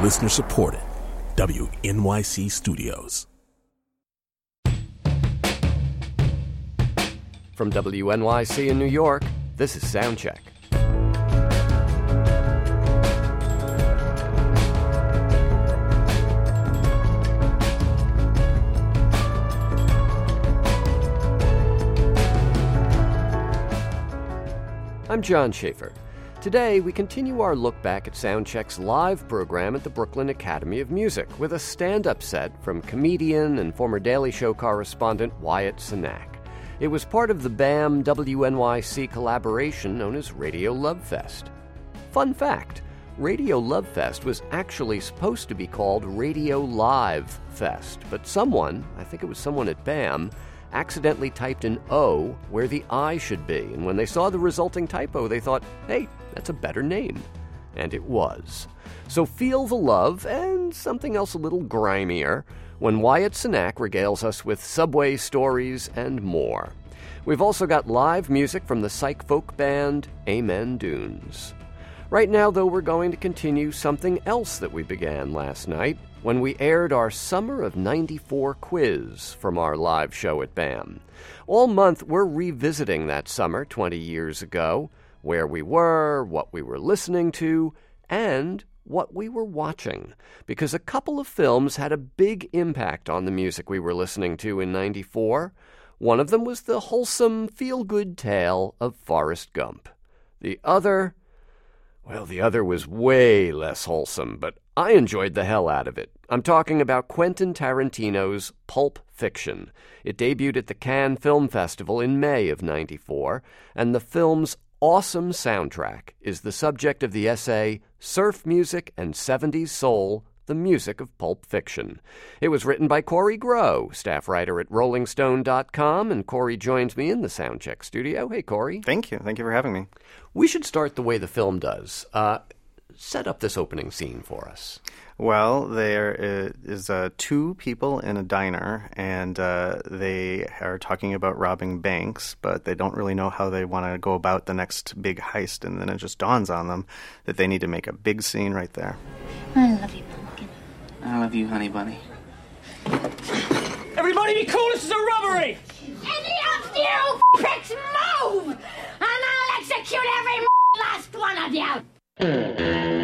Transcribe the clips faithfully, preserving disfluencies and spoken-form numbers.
Listener supported. W N Y C Studios. From W N Y C in New York, this is Soundcheck. I'm John Schaefer. Today, we continue our look back at Soundcheck's live program at the Brooklyn Academy of Music with a stand-up set from comedian and former Daily Show correspondent Wyatt Cenac. It was part of the B A M W N Y C collaboration known as Radio Love Fest. Fun fact, Radio Love Fest was actually supposed to be called Radio Live Fest, but someone, I think it was someone at B A M, accidentally typed an O where the I should be, and when they saw the resulting typo, they thought, hey, that's a better name. And it was. So feel the love, and something else a little grimier, when Wyatt Cenac regales us with subway stories and more. We've also got live music from the psych folk band Amen Dunes. Right now, though, we're going to continue something else that we began last night when we aired our Summer of ninety-four quiz from our live show at B A M. All month, we're revisiting that summer twenty years ago, where we were, what we were listening to, and what we were watching, because a couple of films had a big impact on the music we were listening to in ninety-four. One of them was the wholesome, feel-good tale of Forrest Gump. The other... Well, the other was way less wholesome, but I enjoyed the hell out of it. I'm talking about Quentin Tarantino's Pulp Fiction. It debuted at the Cannes Film Festival in May of ninety-four, and the film's awesome soundtrack is the subject of the essay Surf Music and seventies Soul, the Music of Pulp Fiction. It was written by Corey Groh, staff writer at rolling stone dot com, and Corey joins me in the Soundcheck studio. Hey, Corey. Thank you. Thank you for having me. We should start the way the film does. Uh, set up this opening scene for us. Well, there is uh, two people in a diner, and uh, they are talking about robbing banks, but they don't really know how they want to go about the next big heist, and then it just dawns on them that they need to make a big scene right there. I love you, Pumpkin. I love you, honey bunny. Everybody be cool, this is a robbery! Any of you pricks move! And I'll execute every last one of you!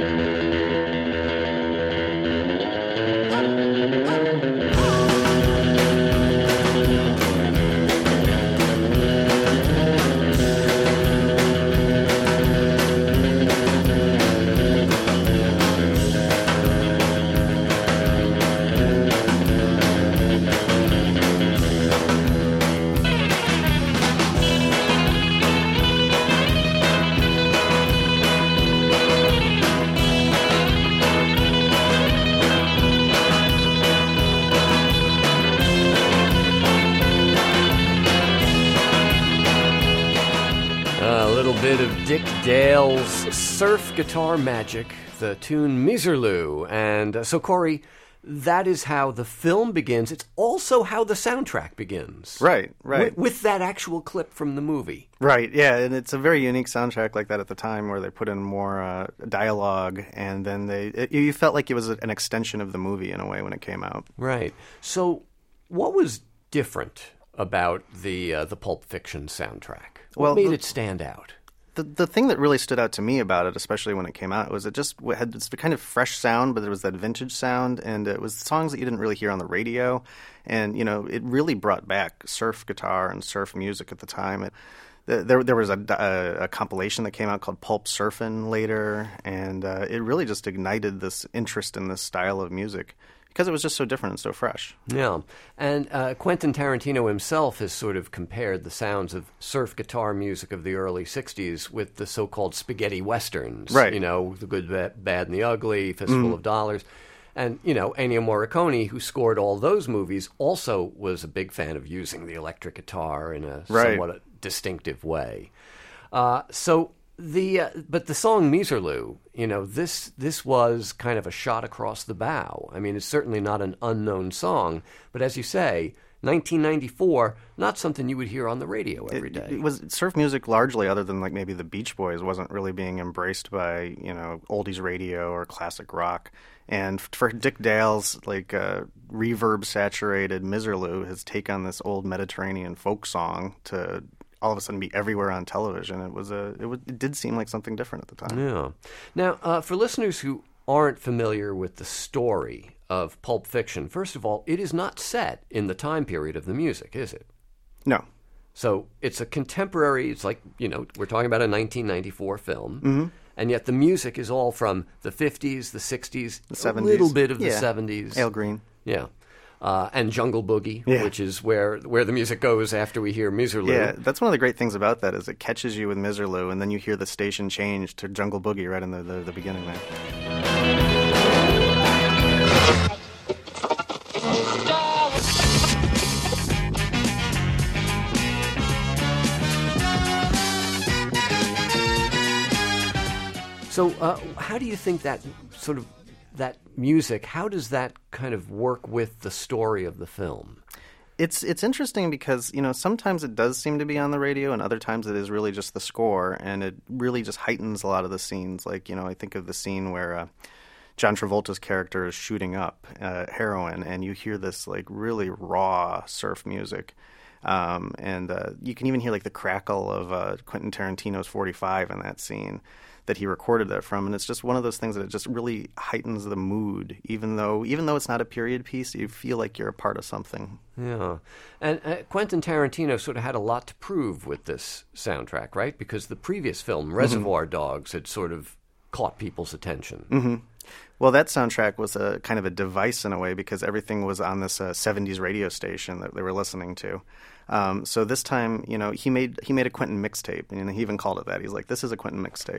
Bit of Dick Dale's Surf Guitar Magic, the tune Miserlou. And uh, so, Corey, that is how the film begins. It's also how the soundtrack begins. Right, right. With, with that actual clip from the movie. Right, yeah, and it's a very unique soundtrack like that at the time where they put in more uh, dialogue, and then they it, you felt like it was an extension of the movie in a way when it came out. Right. So what was different about the uh, the Pulp Fiction soundtrack? What well, made the, it stand out? The the thing that really stood out to me about it, especially when it came out, was it just had this kind of fresh sound, but there was that vintage sound, and it was songs that you didn't really hear on the radio. And, you know, it really brought back surf guitar and surf music at the time. It, there, there was a, a, a compilation that came out called Pulp Surfin' later, and uh, it really just ignited this interest in this style of music. Because it was just so different and so fresh. Yeah. And uh, Quentin Tarantino himself has sort of compared the sounds of surf guitar music of the early sixties with the so-called spaghetti westerns. Right. You know, The Good, Bad, and the Ugly, Fistful mm. of Dollars. And, you know, Ennio Morricone, who scored all those movies, also was a big fan of using the electric guitar in a right. somewhat distinctive way. Uh, so... The uh, but the song Miserlou, you know, this this was kind of a shot across the bow. I mean, it's certainly not an unknown song, but as you say, nineteen ninety-four, not something you would hear on the radio every day. It, it was surf music largely, other than like maybe the Beach Boys, wasn't really being embraced by, you know, oldies radio or classic rock. And for Dick Dale's like uh, reverb-saturated Miserlou, his take on this old Mediterranean folk song to all of a sudden be everywhere on television, it was a it, was, it did seem like something different at the time. Yeah. Now, uh, for listeners who aren't familiar with the story of Pulp Fiction, first of all, it is not set in the time period of the music, is it? No. So it's a contemporary, it's like, you know, we're talking about a nineteen ninety-four film, mm-hmm. and yet the music is all from the fifties, the sixties, the seventies. A little bit of yeah. the seventies. Al Green. Yeah. Uh, and Jungle Boogie, yeah. which is where where the music goes after we hear Miserlou. Yeah, that's one of the great things about that is it catches you with Miserlou, and then you hear the station change to Jungle Boogie right in the, the, the beginning there. So uh, how do you think that sort of, that music, how does that kind of work with the story of the film? It's it's interesting because, you know, sometimes it does seem to be on the radio and other times it is really just the score, and it really just heightens a lot of the scenes. Like, you know, I think of the scene where uh, John Travolta's character is shooting up uh, heroin, and you hear this, like, really raw surf music. Um, and uh, you can even hear, like, the crackle of uh, Quentin Tarantino's forty-five in that scene that he recorded that from, and it's just one of those things that it just really heightens the mood. Even though, even though it's not a period piece, you feel like you're a part of something. Yeah, and uh, Quentin Tarantino sort of had a lot to prove with this soundtrack, right? Because the previous film, Reservoir mm-hmm. Dogs, had sort of caught people's attention. Mm-hmm. Well, that soundtrack was a kind of a device in a way because everything was on this uh, seventies radio station that they were listening to. Um, so this time, you know, he made he made a Quentin mixtape, and he even called it that. He's like, "This is a Quentin mixtape."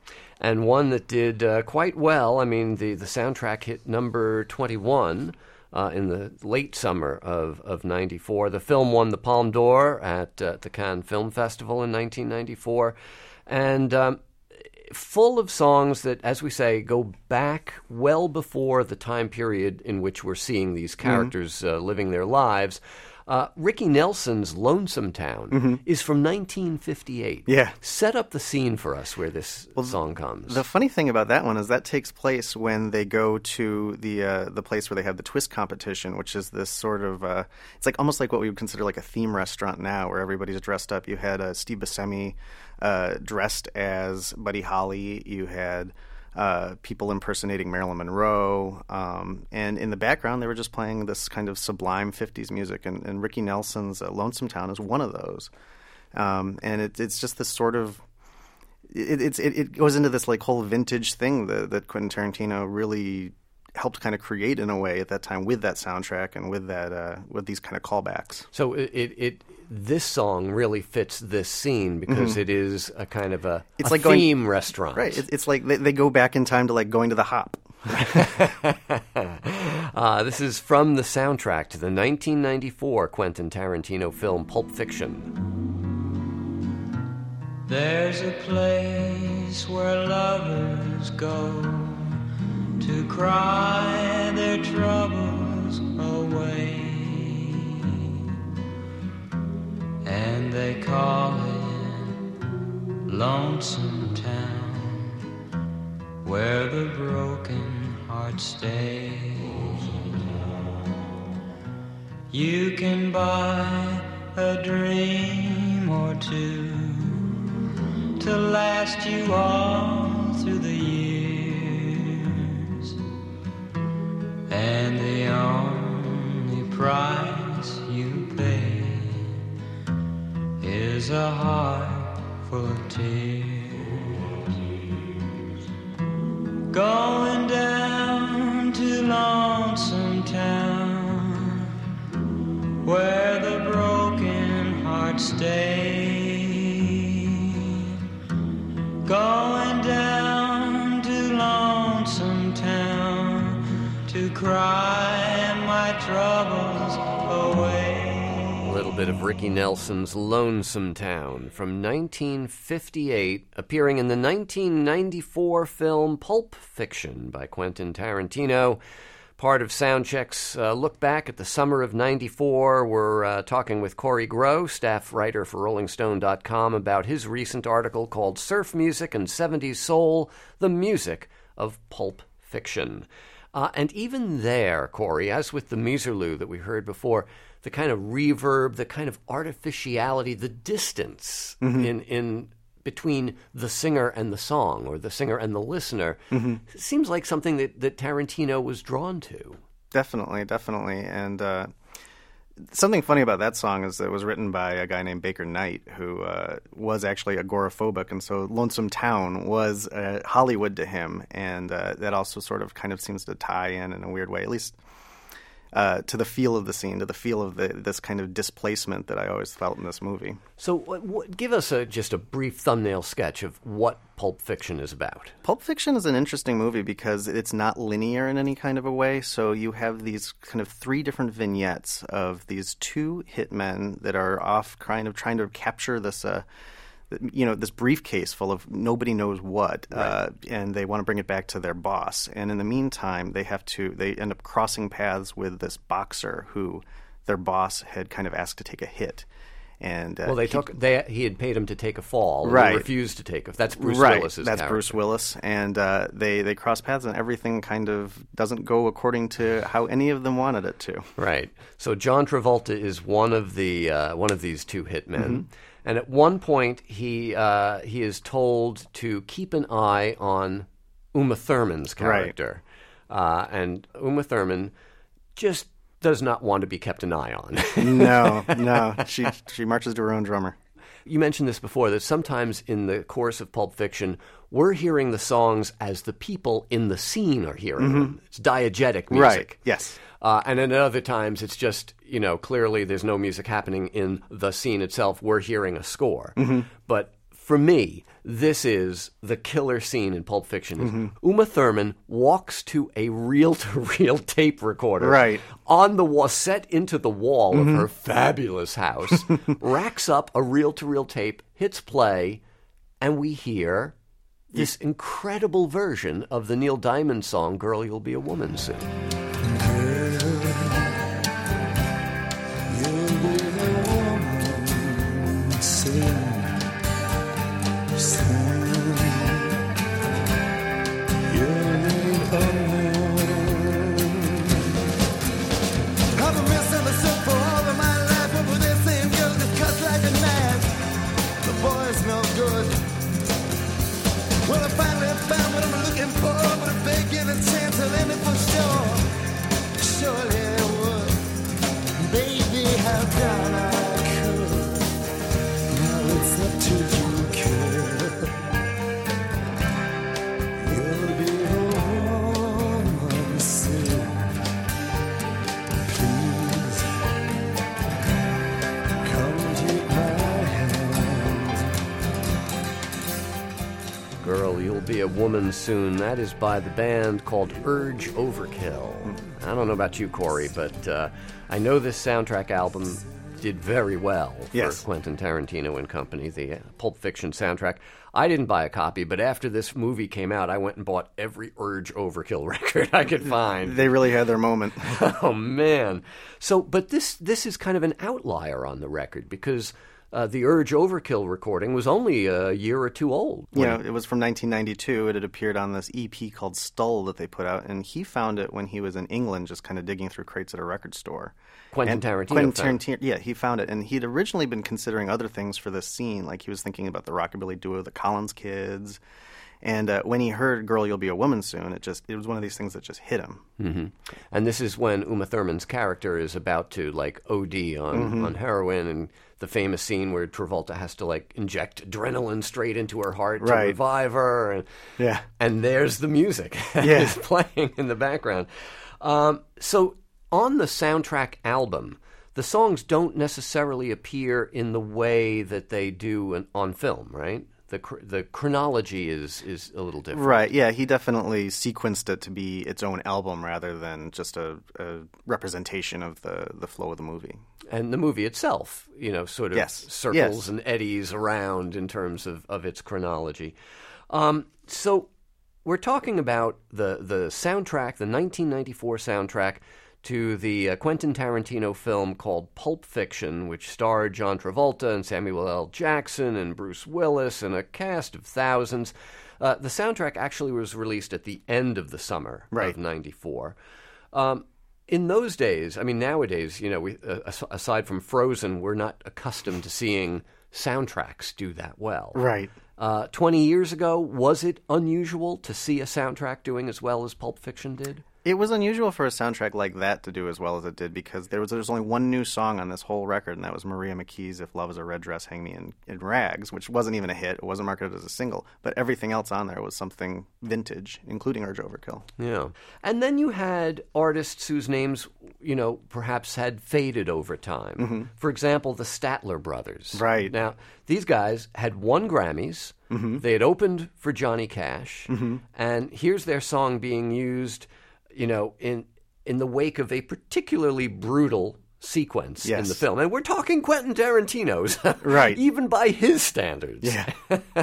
And one that did uh, quite well. I mean, the, the soundtrack hit number twenty-one uh, in the late summer of, of ninety-four. The film won the Palme d'Or at uh, the Cannes Film Festival in nineteen ninety-four. And um, full of songs that, as we say, go back well before the time period in which we're seeing these characters mm-hmm. uh, living their lives. Uh, Ricky Nelson's Lonesome Town mm-hmm. is from nineteen fifty-eight. Yeah. Set up the scene for us where this well, song comes. The funny thing about that one is that takes place when they go to the uh, the place where they have the twist competition, which is this sort of, uh, it's like almost like what we would consider like a theme restaurant now where everybody's dressed up. You had uh, Steve Buscemi uh, dressed as Buddy Holly. You had Uh, people impersonating Marilyn Monroe, um, and in the background they were just playing this kind of sublime fifties music, and, and Ricky Nelson's uh, Lonesome Town is one of those. Um, and it, it's just this sort of, it, it's, it, it goes into this like whole vintage thing that, that Quentin Tarantino really helped kind of create in a way at that time with that soundtrack and with that uh, with these kind of callbacks. So it, it, it this song really fits this scene because mm-hmm. it is a kind of a, it's a like theme going, restaurant. Right. It, it's like they, they go back in time to like going to the Hop. uh, this is from the soundtrack to the nineteen ninety-four Quentin Tarantino film Pulp Fiction. There's a place where lovers go to cry their troubles away, and they call it Lonesome Town, where the broken hearts stay. You can buy a dream or two to last you all through the years, and the only price you pay is a heart full of tears. Going down to Lonesome Town, where the broken hearts stay. Going down to Lonesome Town to cry my troubles away. A little bit of Ricky Nelson's Lonesome Town from nineteen fifty-eight, appearing in the nineteen ninety-four film Pulp Fiction by Quentin Tarantino, part of Soundcheck's uh, look back at the summer of ninety-four. We're uh, talking with Corey Groh, staff writer for Rolling Stone dot com, about his recent article called Surf Music and seventies Soul, the Music of Pulp Fiction. Uh, and even there, Corey, as with the Miserlou that we heard before, the kind of reverb, the kind of artificiality, the distance mm-hmm. in in between the singer and the song, or the singer and the listener, mm-hmm. seems like something that, that Tarantino was drawn to. Definitely, definitely. And uh, something funny about that song is that it was written by a guy named Baker Knight, who uh, was actually agoraphobic, and so Lonesome Town was uh, Hollywood to him, and uh, that also sort of kind of seems to tie in in a weird way, at least Uh, to the feel of the scene, to the feel of the, this kind of displacement that I always felt in this movie. So what, what, give us a, just a brief thumbnail sketch of what Pulp Fiction is about. Pulp Fiction is an interesting movie because it's not linear in any kind of a way. So you have these kind of three different vignettes of these two hitmen that are off kind of trying to capture this uh, you know, this briefcase full of nobody knows what, right. uh, and they want to bring it back to their boss. And in the meantime, they have to, they end up crossing paths with this boxer who their boss had kind of asked to take a hit. And uh, well, they he, took they he had paid him to take a fall, and right? He refused to take a. That's Bruce right. Willis's That's character. Bruce Willis, and uh, they they cross paths, and everything kind of doesn't go according to how any of them wanted it to. Right. So John Travolta is one of the uh, one of these two hitmen. Mm-hmm. And at one point, he uh, he is told to keep an eye on Uma Thurman's character. Right. Uh, and Uma Thurman just does not want to be kept an eye on. no, no. She, she marches to her own drummer. You mentioned this before, that sometimes in the course of Pulp Fiction, we're hearing the songs as the people in the scene are hearing mm-hmm. them. It's diegetic music. Right, yes. Uh, and then at other times, it's just, you know, clearly there's no music happening in the scene itself. We're hearing a score. Mm-hmm. But for me, this is the killer scene in Pulp Fiction. Mm-hmm. Uma Thurman walks to a reel-to-reel tape recorder right. on the wall, set into the wall mm-hmm. of her fabulous house, racks up a reel-to-reel tape, hits play, and we hear this incredible version of the Neil Diamond song, Girl, You'll Be a Woman Soon. Be a Woman Soon. That is by the band called Urge Overkill. I don't know about you, Corey, but uh, I know this soundtrack album did very well for yes. Quentin Tarantino and company, the uh, Pulp Fiction soundtrack. I didn't buy a copy, but after this movie came out, I went and bought every Urge Overkill record I could find. They really had their moment. Oh, man. So, but this this is kind of an outlier on the record, because Uh, the Urge Overkill recording was only a year or two old. You know, it was from nineteen ninety-two. It had appeared on this E P called Stull that they put out, and he found it when he was in England, just kind of digging through crates at a record store. Quentin and Tarantino Quentin found Tarantino, yeah, he found it, and he'd originally been considering other things for this scene, like he was thinking about the rockabilly duo, the Collins Kids. And uh, when he heard "Girl, You'll Be a Woman Soon," it just it was one of these things that just hit him. Mm-hmm. And this is when Uma Thurman's character is about to like O D on, mm-hmm. on heroin, and the famous scene where Travolta has to like inject adrenaline straight into her heart to right. revive her. And, yeah. and there's the music yeah. is playing in the background. Um, so on the soundtrack album, the songs don't necessarily appear in the way that they do in, on film, right? The the chronology is, is a little different. Right, yeah. He definitely sequenced it to be its own album rather than just a, a representation of the, the flow of the movie. And the movie itself, you know, sort of yes. circles yes. and eddies around in terms of, of its chronology. Um, so we're talking about the, the soundtrack, the nineteen ninety-four soundtrack to the uh, Quentin Tarantino film called Pulp Fiction, which starred John Travolta and Samuel L. Jackson and Bruce Willis and a cast of thousands. Uh, the soundtrack actually was released at the end of the summer right. of ninety-four. Um, in those days, I mean, nowadays, you know, we, uh, aside from Frozen, we're not accustomed to seeing soundtracks do that well. Right. Uh, twenty years ago, was it unusual to see a soundtrack doing as well as Pulp Fiction did? It was unusual for a soundtrack like that to do as well as it did because there was there was only one new song on this whole record, and that was Maria McKee's "If Love Is a Red Dress, Hang Me in, in Rags," which wasn't even a hit. It wasn't marketed as a single, but everything else on there was something vintage, including Urge Overkill. Yeah. And then you had artists whose names, you know, perhaps had faded over time. Mm-hmm. For example, the Statler Brothers. Right. Now, these guys had won Grammys. Mm-hmm. They had opened for Johnny Cash. Mm-hmm. And here's their song being used, you know, in in the wake of a particularly brutal sequence yes. in the film. And we're talking Quentin Tarantino's. Right. Even by his standards. Yeah.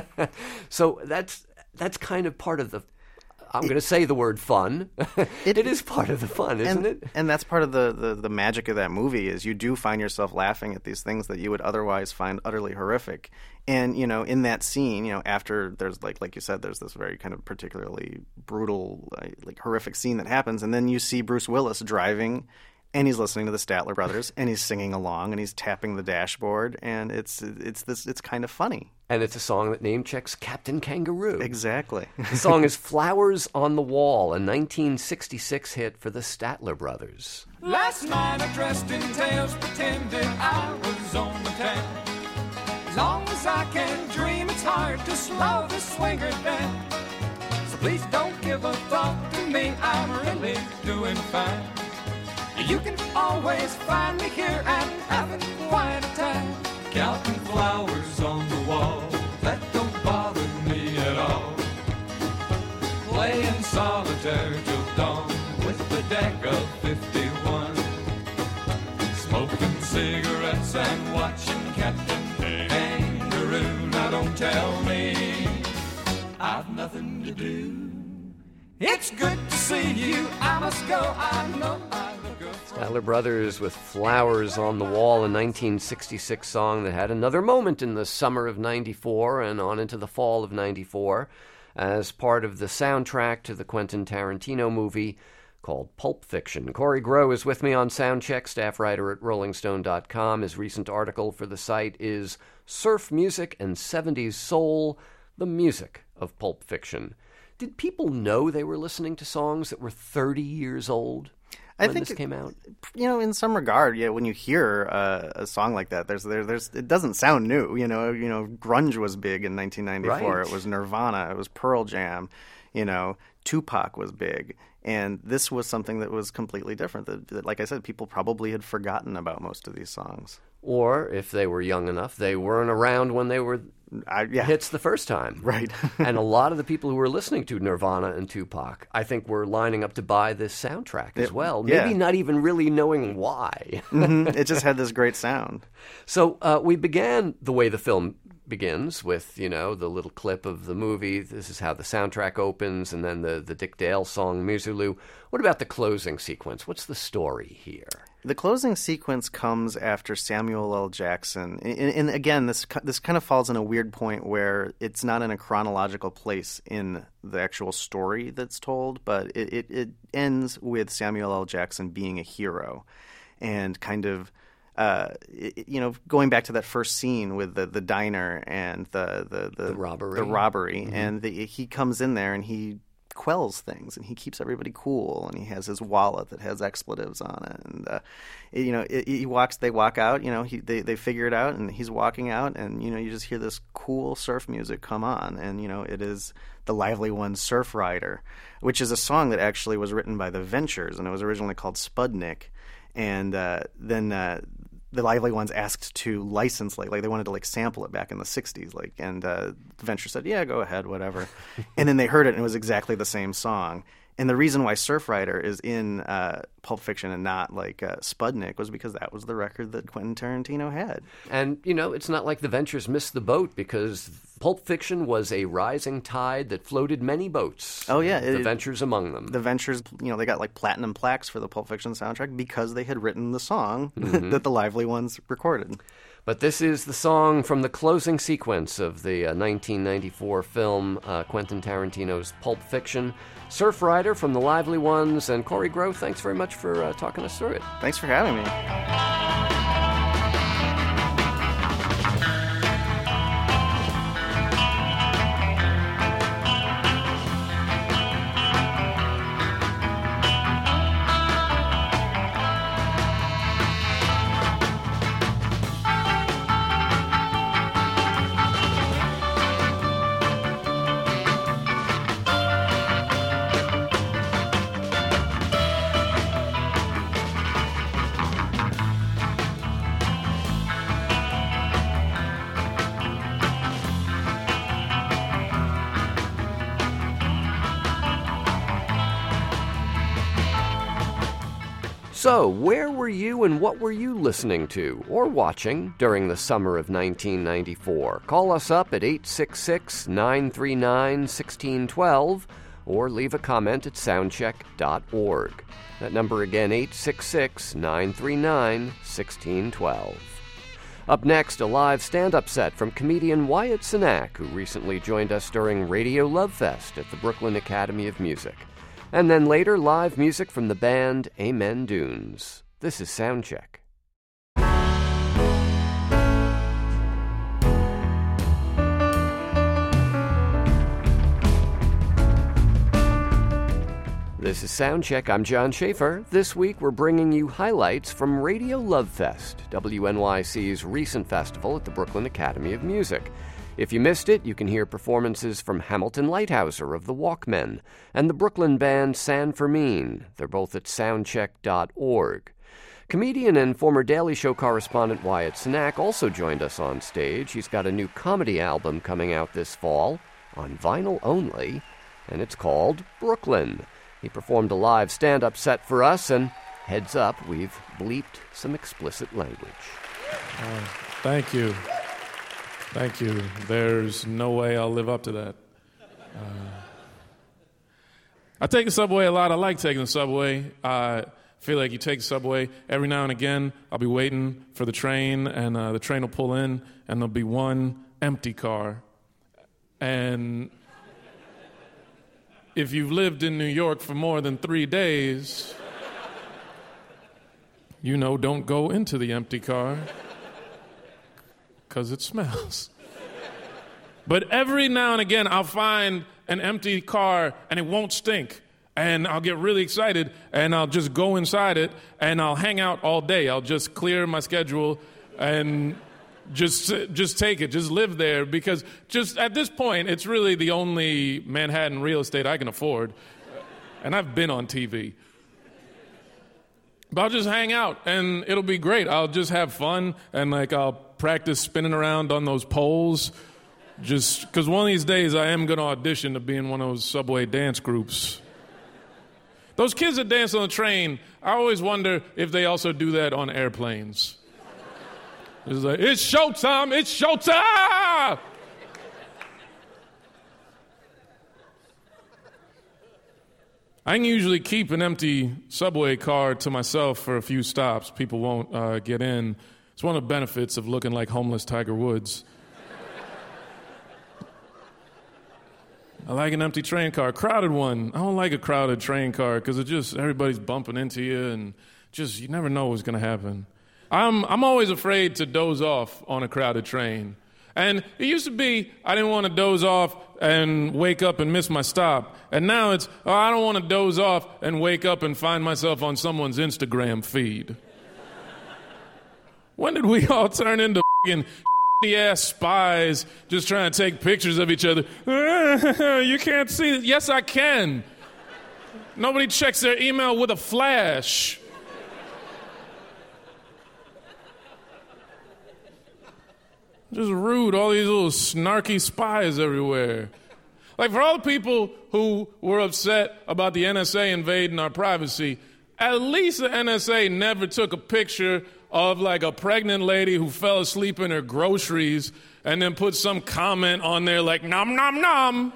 So that's that's kind of part of the, I'm going to say the word fun. it, it is part of the fun, isn't and, it? And that's part of the, the, the magic of that movie is you do find yourself laughing at these things that you would otherwise find utterly horrific. And, you know, in that scene, you know, after there's, like like you said, there's this very kind of particularly brutal, like, like horrific scene that happens. And then you see Bruce Willis driving, and he's listening to the Statler Brothers, and he's singing along, and he's tapping the dashboard. And it's it's this it's kind of funny. And it's a song that name checks Captain Kangaroo. Exactly. The song is Flowers on the Wall, a nineteen sixty-six hit for the Statler Brothers. Last night I dressed in tails, pretended I was on the town. As long as I can dream, it's hard to slow the swinger down. So please don't give a thought to me, I'm really doing fine. You can always find me here and having quite a time. Counting flowers on the wall, that don't bother me at all. Playing solitaire till dawn with the deck of fifty-one. Smoking cigarettes and watching Captain Kangaroo. Now don't tell me I've nothing to do. It's good to see you, I must go, I know I look good. Statler Brothers with Flowers on the Wall, a nineteen sixty-six song that had another moment in the summer of ninety-four and on into the fall of ninety-four as part of the soundtrack to the Quentin Tarantino movie called Pulp Fiction. Corey Groh is with me on Soundcheck, staff writer at rolling stone dot com. His recent article for the site is Surf Music and seventies Soul, the Music of Pulp Fiction. Did people know they were listening to songs that were thirty years old when I think this came out? You know, in some regard, yeah. When you hear uh, a song like that, there's there, there's it doesn't sound new. You know, you know, grunge was big in nineteen ninety-four. Right. It was Nirvana. It was Pearl Jam. You know, Tupac was big, and this was something that was completely different. That, that, like I said, people probably had forgotten about most of these songs. Or if they were young enough, they weren't around when they were I, yeah. hits the first time. Right. And a lot of the people who were listening to Nirvana and Tupac, I think, were lining up to buy this soundtrack as it, well. yeah. Maybe not even really knowing why. Mm-hmm. It just had this great sound. So uh, we began the way the film begins with, you know, the little clip of the movie. This is how the soundtrack opens, and then the, the Dick Dale song, Misirlou. What about the closing sequence? What's the story here? The closing sequence comes after Samuel L. Jackson, and, and again, this this kind of falls in a weird point where it's not in a chronological place in the actual story that's told, but it, it, it ends with Samuel L. Jackson being a hero, and kind of, uh, it, you know, going back to that first scene with the, the diner and the the, the, the robbery, the robbery, mm-hmm. and the, he comes in there and he quells things, and he keeps everybody cool, and he has his wallet that has expletives on it, and uh, it, you know it, he walks they walk out, you know he they, they figure it out, and he's walking out, and you know you just hear this cool surf music come on, and you know it is the Lively One's Surf Rider, which is a song that actually was written by the Ventures, and it was originally called Spudnik, and uh, then uh, the Lively Ones asked to license, like, like they wanted to like sample it back in the sixties, like, and uh, the Venture said, yeah, go ahead, whatever. And then they heard it, and it was exactly the same song. And the reason why Surfrider is in uh, Pulp Fiction and not like uh, Spudnik was because that was the record that Quentin Tarantino had. And, you know, it's not like the Ventures missed the boat, because Pulp Fiction was a rising tide that floated many boats. Oh, yeah. The it, Ventures among them. The Ventures, you know, they got like platinum plaques for the Pulp Fiction soundtrack because they had written the song mm-hmm. that the Lively Ones recorded. But this is the song from the closing sequence of the uh, nineteen ninety-four film uh, Quentin Tarantino's Pulp Fiction. Surfrider from the Lively Ones. And Corey Grove, thanks very much for uh, talking us through it. Thanks for having me. So, where were you and what were you listening to or watching during the summer of nineteen ninety-four? Call us up at eight six six, nine three nine, one six one two or leave a comment at soundcheck dot org. That number again, eight six six, nine three nine, one six one two. Up next, a live stand-up set from comedian Wyatt Cenac, who recently joined us during Radio Love Fest at the Brooklyn Academy of Music. And then later, live music from the band Amen Dunes. This is Soundcheck. This is Soundcheck. I'm John Schaefer. This week we're bringing you highlights from Radio Love Fest, W N Y C's recent festival at the Brooklyn Academy of Music. If you missed it, you can hear performances from Hamilton Lighthouser of the Walkmen and the Brooklyn band San Fermin. They're both at soundcheck dot org. Comedian and former Daily Show correspondent Wyatt Cenac also joined us on stage. He's got a new comedy album coming out this fall, on vinyl only, and it's called Brooklyn. He performed a live stand-up set for us, and heads up, we've bleeped some explicit language. Uh, thank you. Thank you. There's no way I'll live up to that. Uh, I take the subway a lot. I like taking the subway. I feel like you take the subway. Every now and again, I'll be waiting for the train, and uh, the train will pull in, and there'll be one empty car. And if you've lived in New York for more than three days, you know, don't go into the empty car, because it smells. But every now and again, I'll find an empty car, and it won't stink. And I'll get really excited, and I'll just go inside it, and I'll hang out all day. I'll just clear my schedule and just just take it, just live there, because just at this point, it's really the only Manhattan real estate I can afford. And I've been on T V. But I'll just hang out, and it'll be great. I'll just have fun, and like I'll practice spinning around on those poles, just because one of these days I am going to audition to be in one of those subway dance groups. Those kids that dance on the train, I always wonder if they also do that on airplanes. It's like, it's showtime, it's showtime! I can usually keep an empty subway car to myself for a few stops. People won't uh, get in. It's one of the benefits of looking like homeless Tiger Woods. I like an empty train car, a crowded one. I don't like a crowded train car because it just, everybody's bumping into you and just, you never know what's going to happen. I'm I'm always afraid to doze off on a crowded train. And it used to be I didn't want to doze off and wake up and miss my stop. And now it's, oh, I don't want to doze off and wake up and find myself on someone's Instagram feed. When did we all turn into f***ing ass spies just trying to take pictures of each other? You can't see it. Yes, I can. Nobody checks their email with a flash. Just rude, all these little snarky spies everywhere. Like, for all the people who were upset about the N S A invading our privacy, at least the N S A never took a picture of, like, a pregnant lady who fell asleep in her groceries and then put some comment on there like, nom, nom, nom.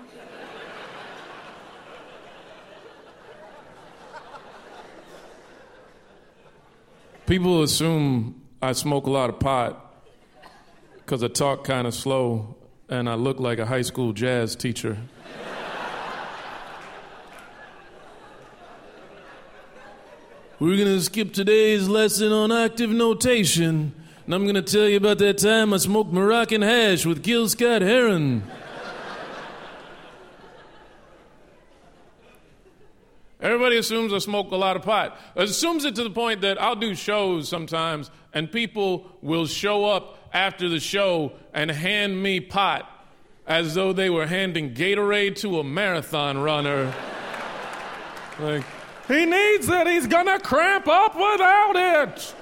People assume I smoke a lot of pot because I talk kind of slow and I look like a high school jazz teacher. We're going to skip today's lesson on octave notation, and I'm going to tell you about that time I smoked Moroccan hash with Gil Scott-Heron. Everybody assumes I smoke a lot of pot. Assumes it to the point that I'll do shows sometimes, and people will show up after the show and hand me pot as though they were handing Gatorade to a marathon runner. Like, he needs it. He's gonna cramp up without it.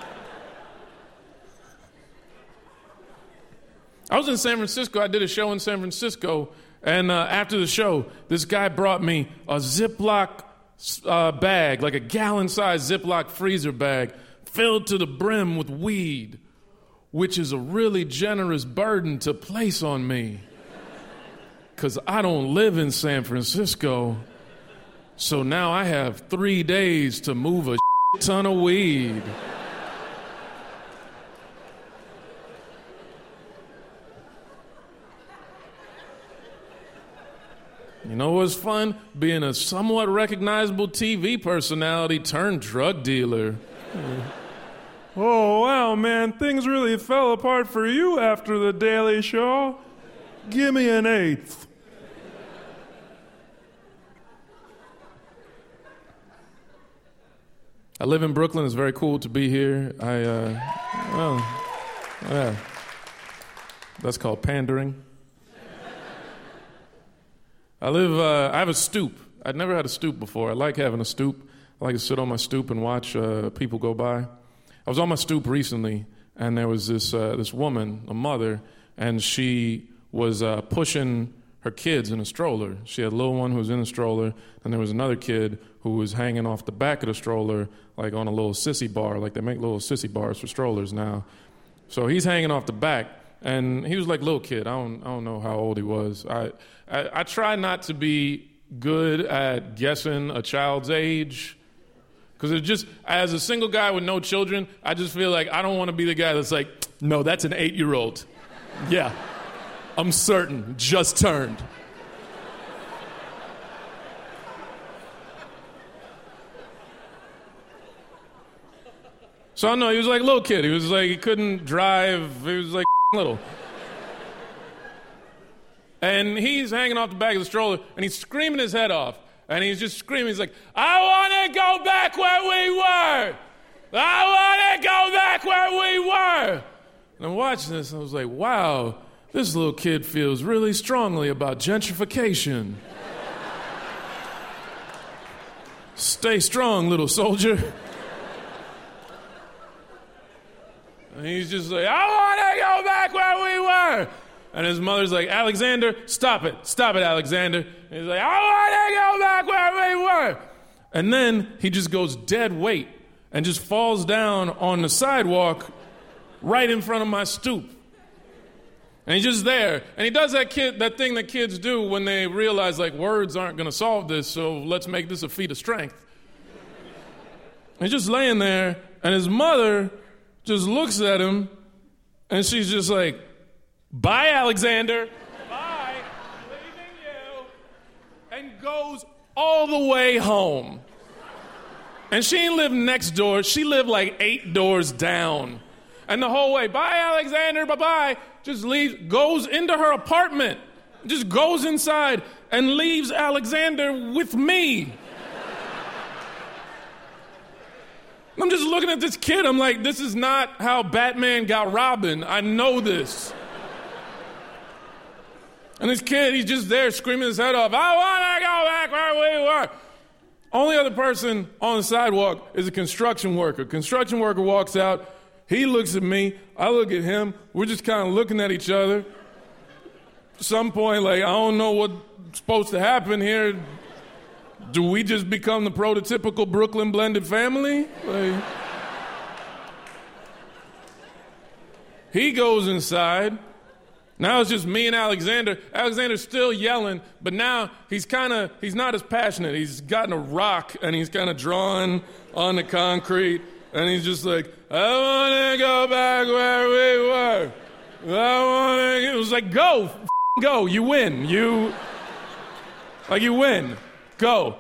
I was in San Francisco. I did a show in San Francisco, and uh, after the show, this guy brought me a Ziploc uh, bag, like a gallon-sized Ziploc freezer bag, filled to the brim with weed, which is a really generous burden to place on me, because I don't live in San Francisco. So now I have three days to move a ton of weed. You know what's fun? Being a somewhat recognizable T V personality turned drug dealer. Oh, wow, man, things really fell apart for you after the Daily Show. Give me an eighth. I live in Brooklyn. It's very cool to be here. I, uh, well, yeah. That's called pandering. I live, uh, I have a stoop. I'd never had a stoop before. I like having a stoop. I like to sit on my stoop and watch uh, people go by. I was on my stoop recently, and there was this uh, this woman, a mother, and she was uh, pushing her kids in a stroller. She had a little one who was in a stroller, and there was another kid who was hanging off the back of the stroller, like on a little sissy bar. Like they make little sissy bars for strollers now. So he's hanging off the back, and he was like a little kid. I don't, I don't know how old he was. I, I, I try not to be good at guessing a child's age, because it's just, as a single guy with no children, I just feel like I don't want to be the guy that's like, no, that's an eight-year-old. Yeah, I'm certain, just turned. So I know he was like a little kid. He was like, he couldn't drive. He was like little. And he's hanging off the back of the stroller, and he's screaming his head off. And he's just screaming. He's like, I want to go back where we were. I want to go back where we were. And I'm watching this, and I was like, wow, this little kid feels really strongly about gentrification. Stay strong, little soldier. And he's just like, I want to go back where we were. And his mother's like, Alexander, stop it. Stop it, Alexander. And he's like, I want to go back where we were. And then he just goes dead weight and just falls down on the sidewalk right in front of my stoop. And he's just there. And he does that kid, that thing that kids do when they realize, like, words aren't going to solve this, so let's make this a feat of strength. And he's just laying there, and his mother just looks at him, and she's just like, bye, Alexander. Bye. I'm leaving you. And goes all the way home. And she didn't live next door. She lived like eight doors down. And the whole way, bye, Alexander, bye-bye, just leaves, goes into her apartment, just goes inside and leaves Alexander with me. I'm just looking at this kid. I'm like, this is not how Batman got Robin. I know this. And this kid, he's just there screaming his head off, I want to go back where we were. Only other person on the sidewalk is a construction worker. Construction worker walks out. He looks at me. I look at him. We're just kind of looking at each other. some point, like, I don't know what's supposed to happen here. Do we just become the prototypical Brooklyn blended family? Like, he goes inside. Now it's just me and Alexander. Alexander's still yelling, but now he's kind of, he's not as passionate. He's gotten a rock, and he's kind of drawing on the concrete, and he's just like, I want to go back where we were. I want to... It was like, go, f- go, you win. You, like, you win. Go.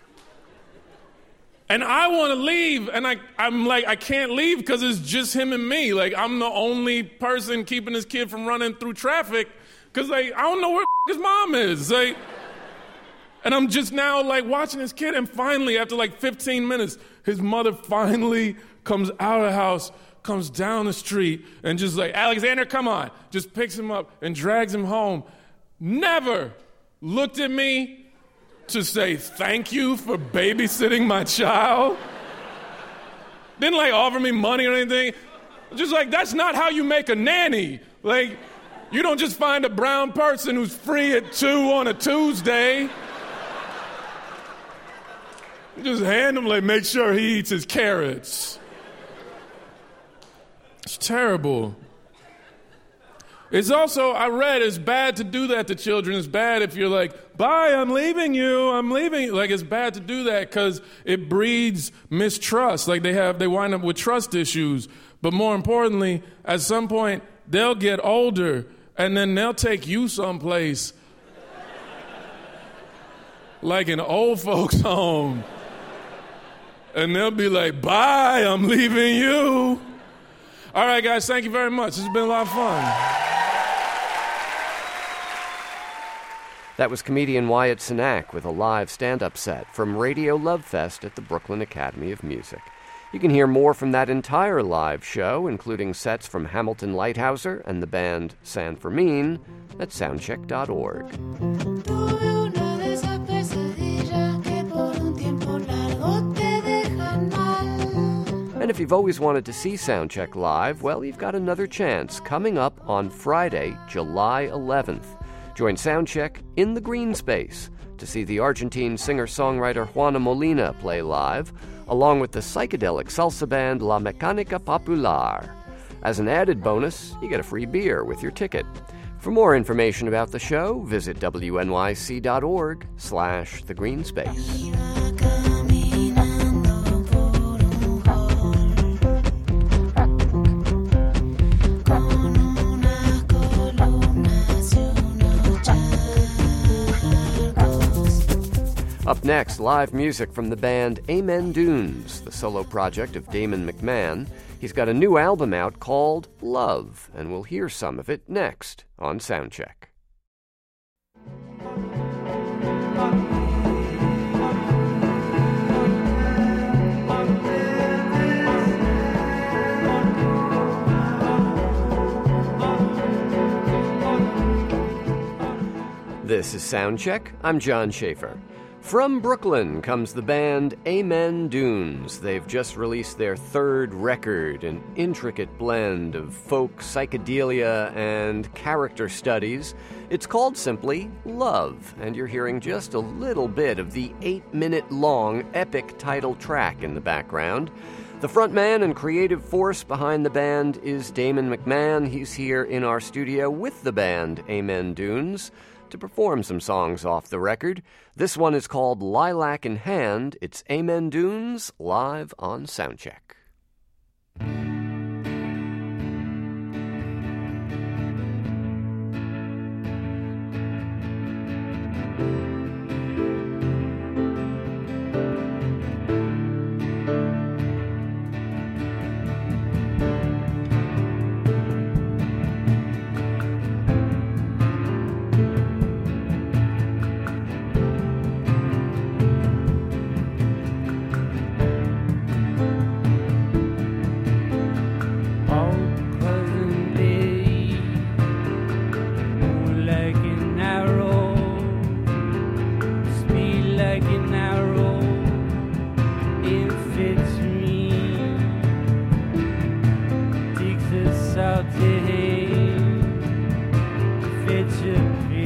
And I want to leave, and I, I'm like, I can't leave because it's just him and me. Like, I'm the only person keeping this kid from running through traffic because, like, I don't know where his mom is. Like, and I'm just now, like, watching this kid, and finally, after, like, fifteen minutes, his mother finally comes out of the house, comes down the street, and just like, Alexander, come on. Just picks him up and drags him home. Never looked at me to say thank you for babysitting my child. Didn't like offer me money or anything. Just like, that's not how you make a nanny. Like, you don't just find a brown person who's free at two on a Tuesday. You just hand him, like, make sure he eats his carrots. It's terrible. It's also, I read, it's bad to do that to children. It's bad if you're like, bye, I'm leaving you, I'm leaving. Like, it's bad to do that because it breeds mistrust. Like, they have, they wind up with trust issues. But more importantly, at some point, they'll get older, and then they'll take you someplace like an old folks' home. And they'll be like, bye, I'm leaving you. All right, guys, thank you very much. This has been a lot of fun. That was comedian Wyatt Cenac with a live stand-up set from Radio Love Fest at the Brooklyn Academy of Music. You can hear more from that entire live show, including sets from Hamilton Lighthouser and the band San Fermin, at soundcheck dot org. And if you've always wanted to see Soundcheck live, well, you've got another chance coming up on Friday, July eleventh. Join Soundcheck in the Green Space to see the Argentine singer-songwriter Juana Molina play live, along with the psychedelic salsa band La Mecánica Popular. As an added bonus, you get a free beer with your ticket. For more information about the show, visit W N Y C dot org slash the Green Space. Up next, live music from the band Amen Dunes, the solo project of Damon McMahon. He's got a new album out called Love, and we'll hear some of it next on Soundcheck. This is Soundcheck. I'm John Schaefer. From Brooklyn comes the band Amen Dunes. They've just released their third record, an intricate blend of folk psychedelia and character studies. It's called simply Love, and you're hearing just a little bit of the eight-minute-long epic title track in the background. The frontman and creative force behind the band is Damon McMahon. He's here in our studio with the band Amen Dunes to perform some songs off the record. This one is called Lilac in Hand. It's Amen Dunes live on Soundcheck. Fetch a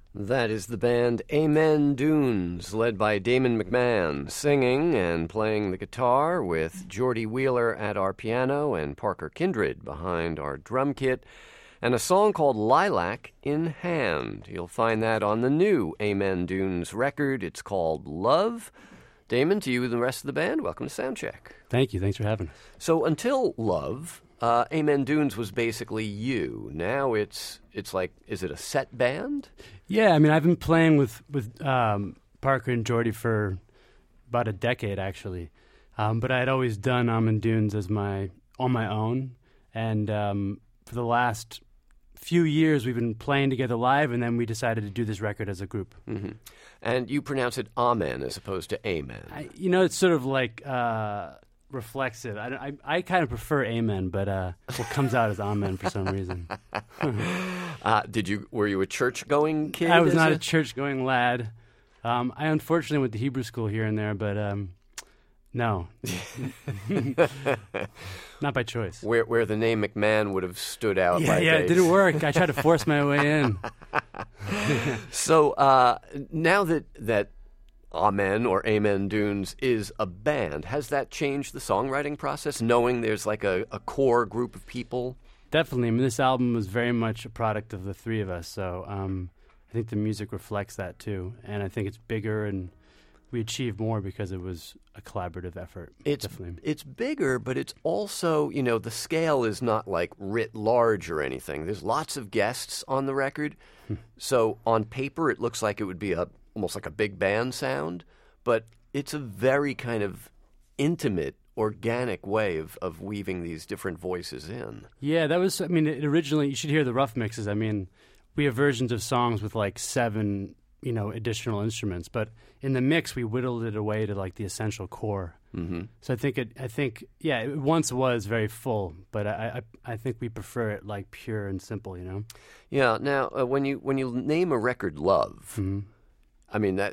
That is the band Amen Dunes, led by Damon McMahon, singing and playing the guitar with Geordie Wheeler at our piano and Parker Kindred behind our drum kit, and a song called Lilac in Hand. You'll find that on the new Amen Dunes record. It's called Love. Damon, to you and the rest of the band, welcome to Soundcheck. Thank you. Thanks for having us. So until Love, uh, Amen Dunes was basically you. Now it's it's like, is it a set band? Yeah, I mean, I've been playing with, with um, Parker and Geordie for about a decade, actually. Um, but I had always done Amen Dunes as my on my own. And um, for the last few years, we've been playing together live, and then we decided to do this record as a group. Mm-hmm. And you pronounce it Amen as opposed to Amen. I, you know, it's sort of like uh, reflexive. I, I, I kind of prefer Amen, but uh, what comes out is Amen for some reason. uh, did you? Were you a church-going kid? I was not a, a church-going lad. Um, I unfortunately went to Hebrew school here and there, but um, no. Not by choice. Where where the name McMahon would have stood out. Yeah, by yeah, face. it didn't work. I tried to force my way in. So uh, now that that Amen or Amen Dunes is a band, has that changed the songwriting process, knowing there's like a, a core group of people? Definitely. I mean, this album was very much a product of the three of us, so um, I think the music reflects that too. And I think it's bigger, and we achieved more because it was a collaborative effort. It's Definitely. It's bigger, but it's also, you know, the scale is not like writ large or anything. There's lots of guests on the record. So on paper, it looks like it would be a almost like a big band sound, but it's a very kind of intimate, organic way of, of weaving these different voices in. Yeah, that was, I mean, it originally, you should hear the rough mixes. I mean, we have versions of songs with like seven, you know, additional instruments, but in the mix, we whittled it away to like the essential core. Mm-hmm. So I think it, I think, yeah, it once was very full, but I, I, I think we prefer it like pure and simple, you know? Yeah. Now, uh, when you when you name a record Love, Mm-hmm. I mean, that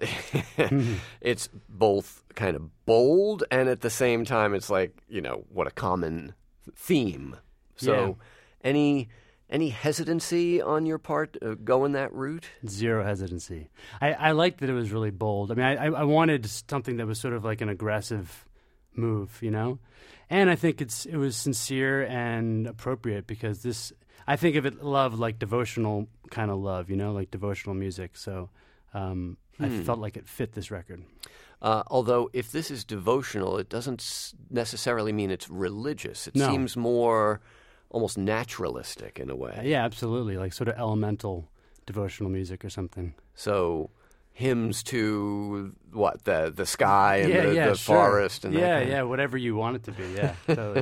it's both kind of bold and at the same time it's like, you know, what a common theme. So Yeah. any any hesitancy on your part uh, going that route? Zero hesitancy. I, I liked that it was really bold. I mean, I, I wanted something that was sort of like an aggressive move, you know? And I think it's it was sincere and appropriate because this, I think of it love like devotional kind of love, you know, like devotional music. So um, hmm. I felt like it fit this record. Uh, although if this is devotional, it doesn't s- necessarily mean it's religious. It No. seems more almost naturalistic in a way. Yeah, absolutely. Like sort of elemental devotional music or something. So hymns to what, the the sky and yeah, the, yeah, the sure. forest and yeah, that kind yeah, of... whatever you want it to be. Yeah, totally.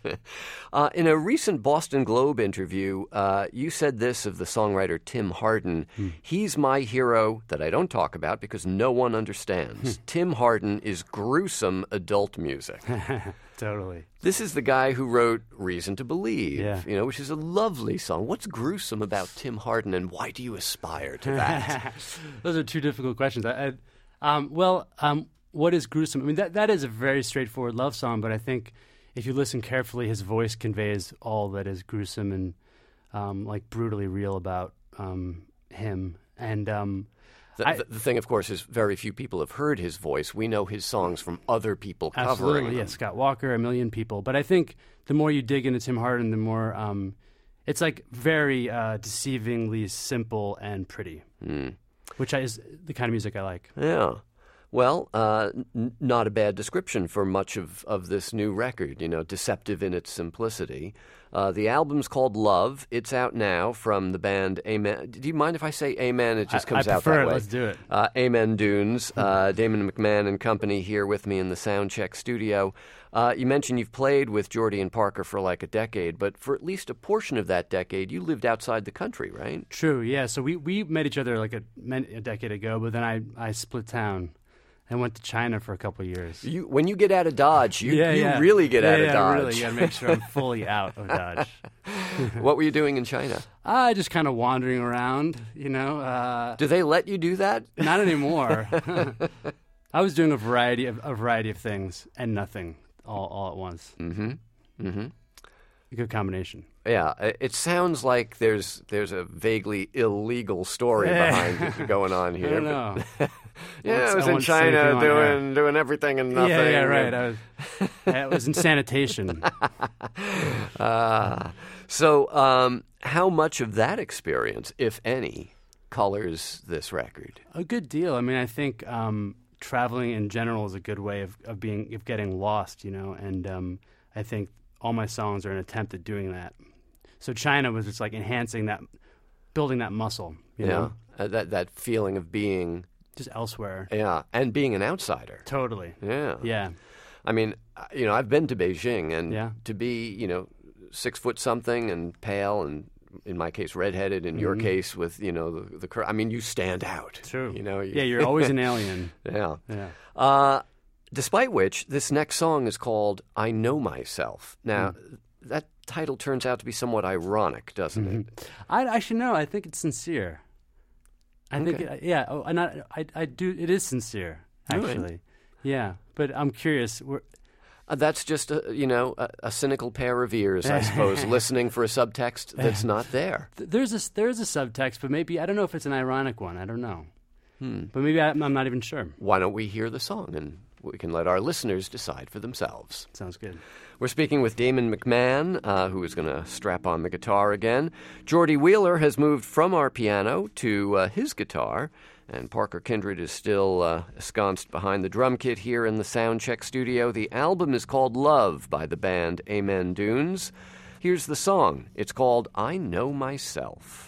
uh, in a recent Boston Globe interview, uh, you said this of the songwriter Tim Hardin. Hmm. He's my hero that I don't talk about because no one understands. Tim Hardin is gruesome adult music. Totally. This is the guy who wrote Reason to Believe, yeah. you know, which is a lovely song. What's gruesome about Tim Hardin, and why do you aspire to that? Those are two difficult questions. I, I, um, well, um, what is gruesome? I mean, that that is a very straightforward love song, but I think if you listen carefully, his voice conveys all that is gruesome and um, like brutally real about um, him. And um, The, I, the, the thing, of course, is very few people have heard his voice. We know his songs from other people covering absolutely, them. yeah, Scott Walker, a million people. But I think the more you dig into Tim Hardin, the more um, it's like very uh, deceivingly simple and pretty, mm. which is the kind of music I like. Yeah. Well, uh, n- not a bad description for much of, of this new record, you know, deceptive in its simplicity. Uh, the album's called Love. It's out now from the band Amen. Do you mind if I say Amen? It just comes I, I out prefer that it. way. Let's do it. Uh, Amen Dunes. Uh, Damon McMahon and company here with me in the Soundcheck studio. Uh, you mentioned you've played with Geordie and Parker for like a decade, but for at least a portion of that decade, you lived outside the country, right? True, yeah. So we, we met each other like a, a decade ago, but then I, I split town. I went to China for a couple of years. You, when you get out of Dodge, you, yeah, you yeah. really get yeah, out of yeah, Dodge. Really, you got to make sure I'm fully out of Dodge. What were you doing in China? I uh, just kind of wandering around, you know. Uh, do they let you do that? Not anymore. I was doing a variety of a variety of things and nothing all, all at once. Mm-hmm. Mm-hmm. A good combination. Yeah, it it sounds like there's there's a vaguely illegal story behind it going on here. I don't know. Yeah, I was I in won't say anything China on doing air. doing everything and nothing. Yeah, yeah, right. I was, I was in sanitation. Uh, so, um, how much of that experience, if any, colors this record? A good deal. I mean, I think um, traveling in general is a good way of, of being of getting lost, you know. And um, I think all my songs are an attempt at doing that. So China was just like enhancing that, building that muscle, you yeah, know, uh, that that feeling of being just elsewhere. yeah, and being an outsider. Totally. Yeah, Yeah. I mean, uh, you know, I've been to Beijing, and Yeah. to be, you know, six foot something and pale, and in my case, redheaded. In your case, with you know the the. cur- I mean, you stand out. True. You know. You, Yeah, you're always an alien. yeah. Yeah. Uh, despite which, this next song is called "I Know Myself." Now, that title turns out to be somewhat ironic, doesn't it? I, I should know. I think it's sincere. I think, Okay. it, yeah. Oh, and I, I, I do. It is sincere, All right. actually. Yeah, but I'm curious. We're, Uh, that's just a, you know a, a cynical pair of ears, I suppose, listening for a subtext that's not there. th- there's a there's a subtext, but maybe I don't know if it's an ironic one. I don't know. But maybe I, I'm not even sure. Why don't we hear the song and we can let our listeners decide for themselves? Sounds good. We're speaking with Damon McMahon, uh, who is going to strap on the guitar again. Jordy Wheeler has moved from our piano to uh, his guitar, and Parker Kindred is still uh, ensconced behind the drum kit here in the Soundcheck studio. The album is called Love by the band Amen Dunes. Here's the song. It's called I Know Myself.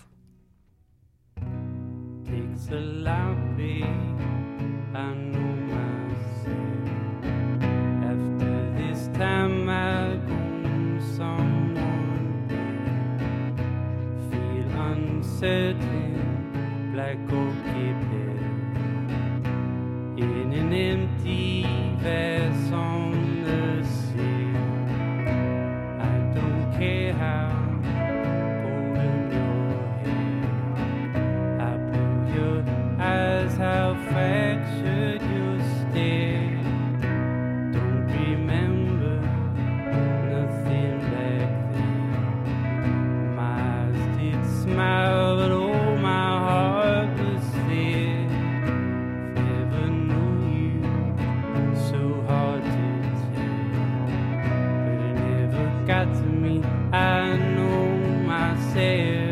Takes a lot, babe. I know myself. After this time, I go someone feel uncertain, like okay, in an empty vase on the sea. I don't care how golden your hair. I blew your eyes, how fractured your stare. Don't remember nothing back then. My eyes did smile, but oh, my heart was there. Never knew you, so hard to tell. But it never got to me. I know myself.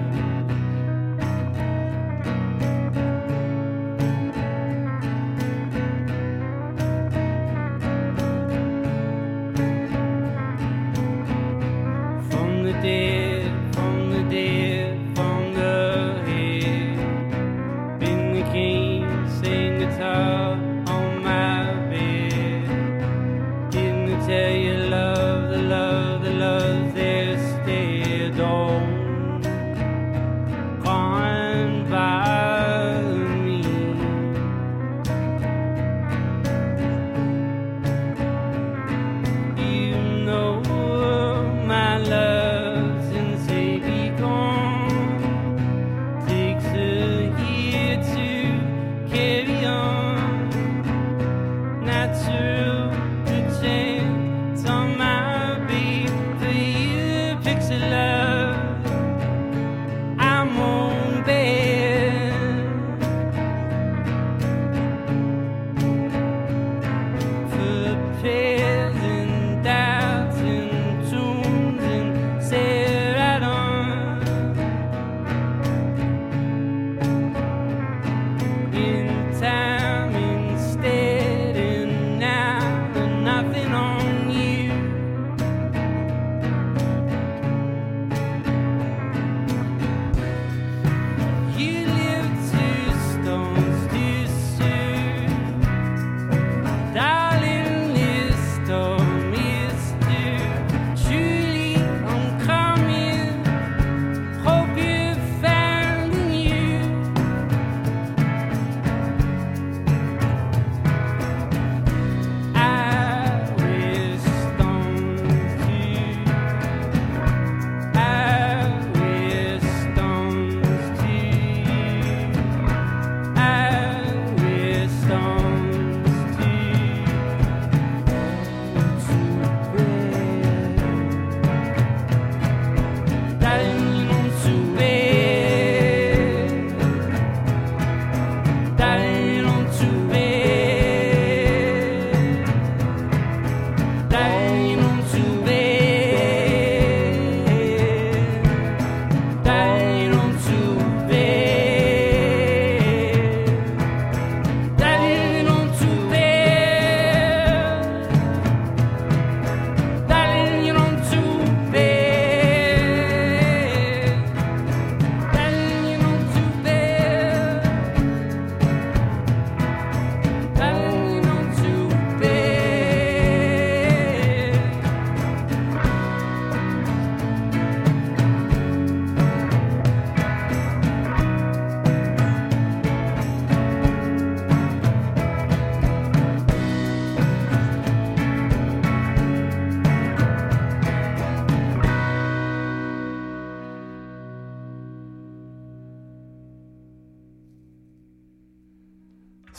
From the dead, from the dead, from the head. Been the king, sing guitar on my bed. Didn't I tell you love, the love, the love, there stayed on.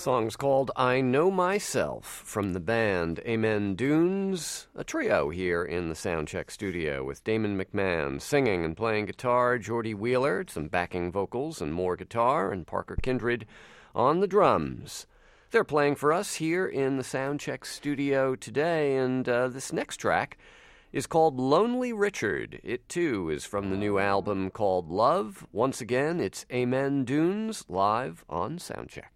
song's called I Know Myself from the band Amen Dunes, a trio here in the Soundcheck studio with Damon McMahon singing and playing guitar, Geordie Wheeler, some backing vocals and more guitar, and Parker Kindred on the drums. They're playing for us here in the Soundcheck studio today, and uh, this next track is called Lonely Richard. It, too, is from the new album called Love. Once again, it's Amen Dunes live on Soundcheck.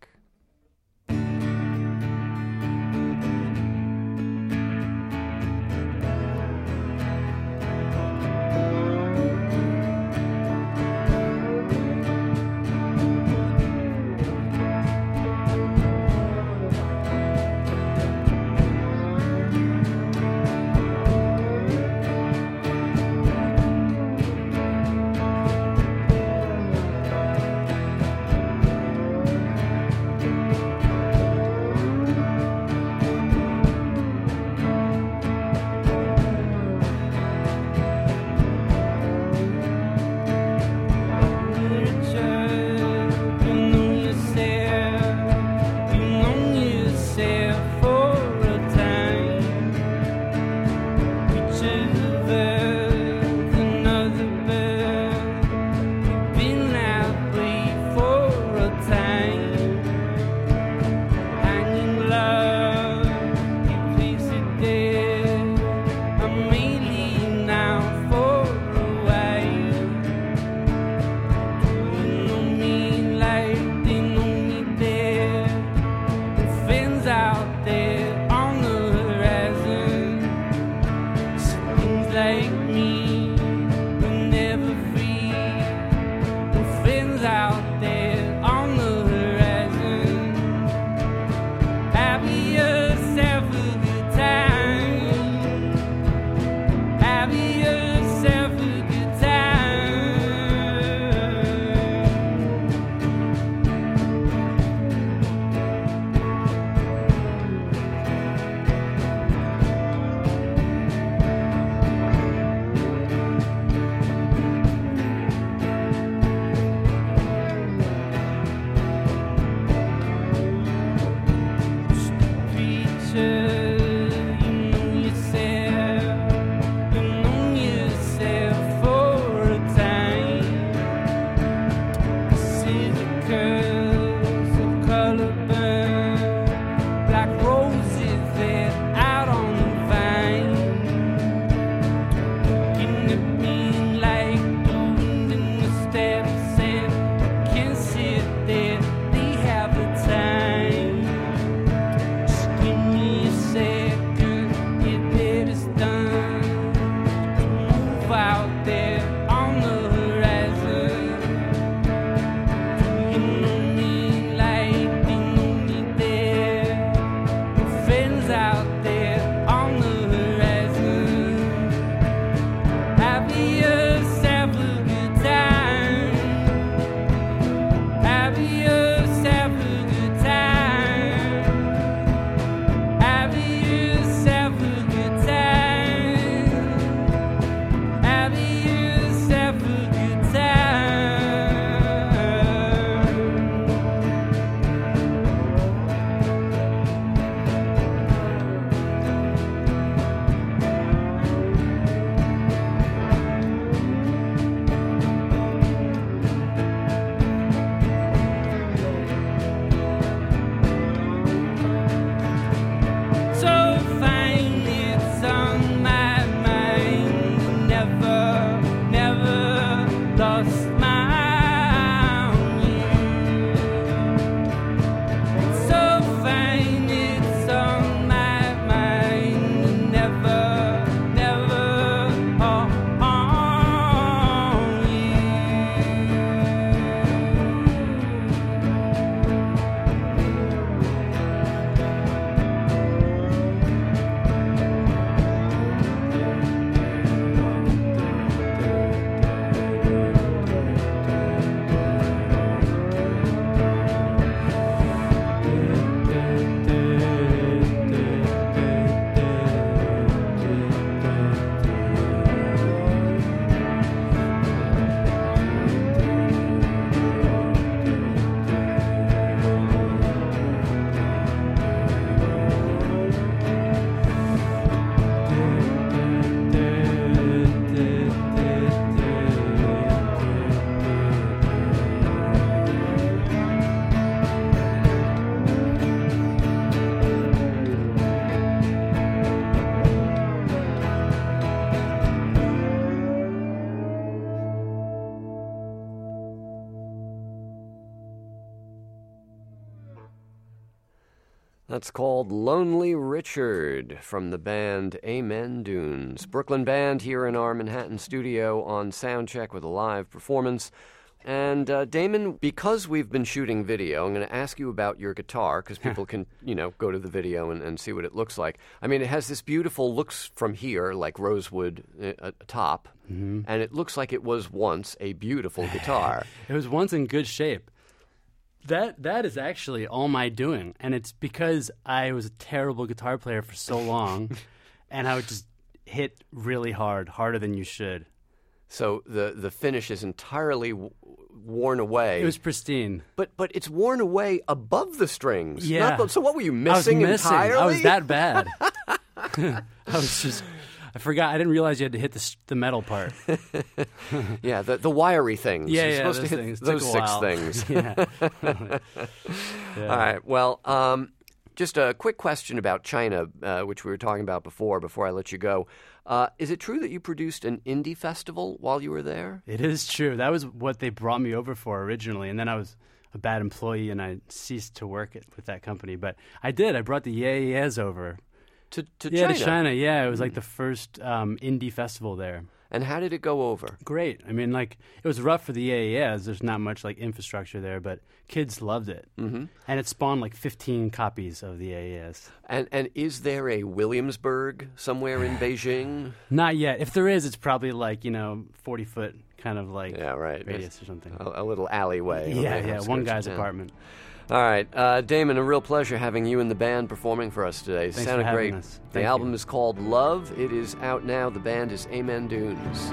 That's called Lonely Richard from the band Amen Dunes. Brooklyn band here in our Manhattan studio on Soundcheck with a live performance. And uh, Damon, because we've been shooting video, I'm going to ask you about your guitar because people can, you know, go to the video and, and see what it looks like. I mean, it has this beautiful looks from here, like rosewood uh, top, mm-hmm. and it looks like it was once a beautiful guitar. It was once in good shape. That that is actually all my doing, and it's because I was a terrible guitar player for so long, and I would just hit really hard, harder than you should. So the the finish is entirely w- worn away. It was pristine, but but it's worn away above the strings. Yeah. Not, so what were you missing, I was missing entirely? I was that bad. I was just. I forgot. I didn't realize you had to hit the the metal part. yeah, the the wiry things. Yeah, You're yeah, supposed those to hit things. those Took a six while. things. yeah. yeah. All right. Well, um, just a quick question about China, uh, which we were talking about before. Before I let you go, uh, is it true that you produced an indie festival while you were there? It is true. That was what they brought me over for originally, and then I was a bad employee and I ceased to work at, with that company. But I did. I brought the Yeah Yeahs over. To, to yeah, China? to China, yeah. It was like the first um, indie festival there. And how did it go over? Great. I mean, like, it was rough for the Yeah Yeahs. There's not much, like, infrastructure there, but kids loved it. Mm-hmm. And it spawned, like, fifteen copies of the Yeah Yeahs. And and is there a Williamsburg somewhere in Beijing? Not yet. If there is, it's probably, like, you know, forty-foot kind of, like, yeah, right. radius It's or something. A, a little alleyway. Yeah, yeah, one guy's yeah. apartment. All right. Uh, Damon, a real pleasure having you and the band performing for us today. Thanks Sounded for having great. us. The Thank album you. is called Love. It is out now. The band is Amen Dunes.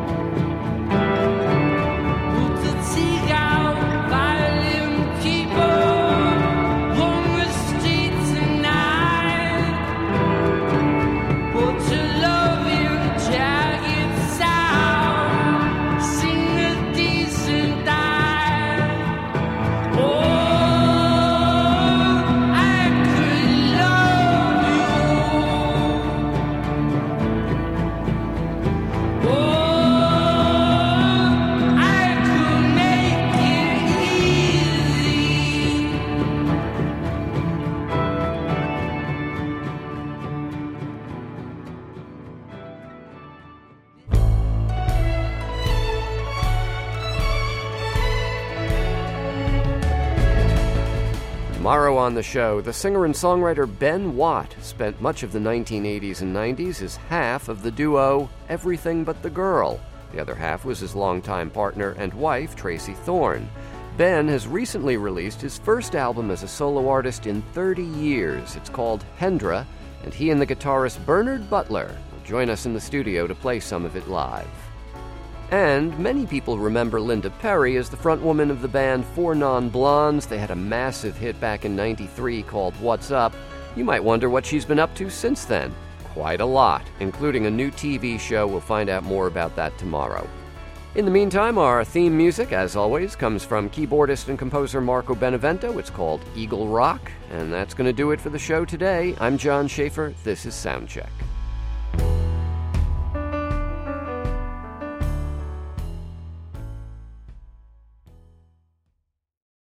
Tomorrow on the show, the singer and songwriter Ben Watt spent much of the nineteen eighties and nineties as half of the duo Everything But the Girl. The other half was his longtime partner and wife, Tracy Thorn. Ben has recently released his first album as a solo artist in thirty years. It's called Hendra, and he and the guitarist Bernard Butler will join us in the studio to play some of it live. And many people remember Linda Perry as the frontwoman of the band Four Non Blondes. They had a massive hit back in ninety-three called What's Up. You might wonder what she's been up to since then. Quite a lot, including a new T V show. We'll find out more about that tomorrow. In the meantime, our theme music, as always, comes from keyboardist and composer Marco Benevento. It's called Eagle Rock, and that's going to do it for the show today. I'm John Schaefer. This is Soundcheck.